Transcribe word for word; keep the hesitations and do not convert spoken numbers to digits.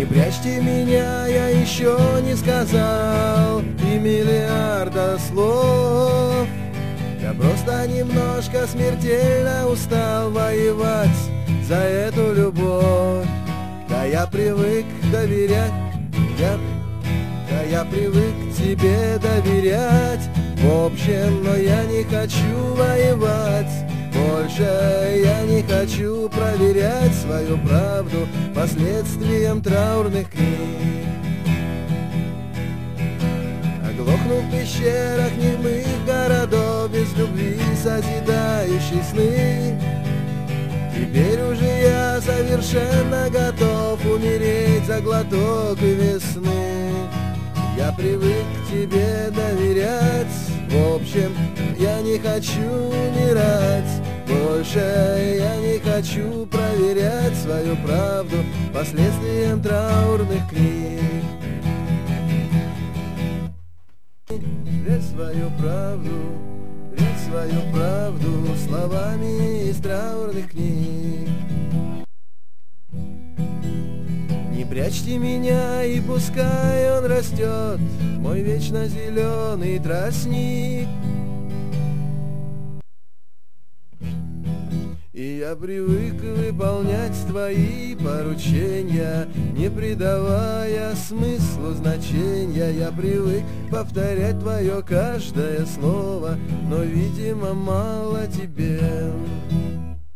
прячьте меня, я еще не сказал и миллиарда слов. Я просто немножко смертельно устал воевать за эту любовь. Да я привык доверять, я, да я привык тебе доверять. В общем, но я не хочу воевать больше, я не хочу проверять свою правду последствиям траурных книг. Оглохну в пещерах немых городов, без любви созидающей сны. Теперь уже я совершенно готов умереть за глоток и весны. Я привык к тебе доверять, в общем, я не хочу умирать больше, я не хочу проверять свою правду последствиям траурных книг. Вред свою правду, вред свою правду словами из траурных книг. Не прячьте меня, и пускай он растет, мой вечно зеленый тростник. И я привык выполнять твои поручения, не придавая смыслу значения. Я привык повторять твое каждое слово, но, видимо, мало тебе.